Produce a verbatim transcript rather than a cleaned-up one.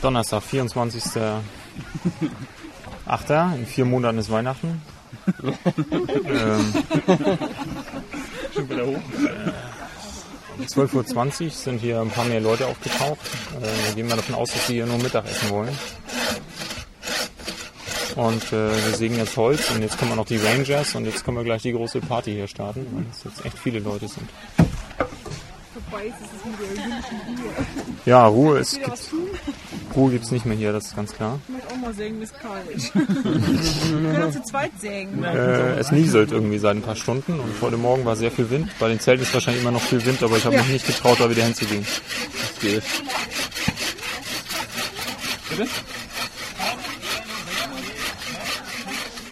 Donnerstag, vierundzwanzigster achter In vier Monaten ist Weihnachten. ähm, Schon wieder hoch. Um zwölf Uhr zwanzig sind hier ein paar mehr Leute aufgetaucht. Äh, wir gehen mal davon aus, dass sie hier nur Mittag essen wollen. Und äh, wir sägen jetzt Holz und jetzt kommen auch noch die Rangers und jetzt können wir gleich die große Party hier starten, weil es jetzt echt viele Leute sind. Vorbei ist es mit der jüdischen Ruhe. Ja, Ruhe ist gibt's, Ruhe gibt's nicht mehr hier, das ist ganz klar. Ich möchte auch mal sägen, bis kalt. Wir können zu zweit sägen. Äh, es nieselt irgendwie seit ein paar Stunden und heute Morgen war sehr viel Wind. Bei den Zelten ist wahrscheinlich immer noch viel Wind, aber ich habe Ja. mich nicht getraut, da wieder hinzugehen. Das geht. Bitte?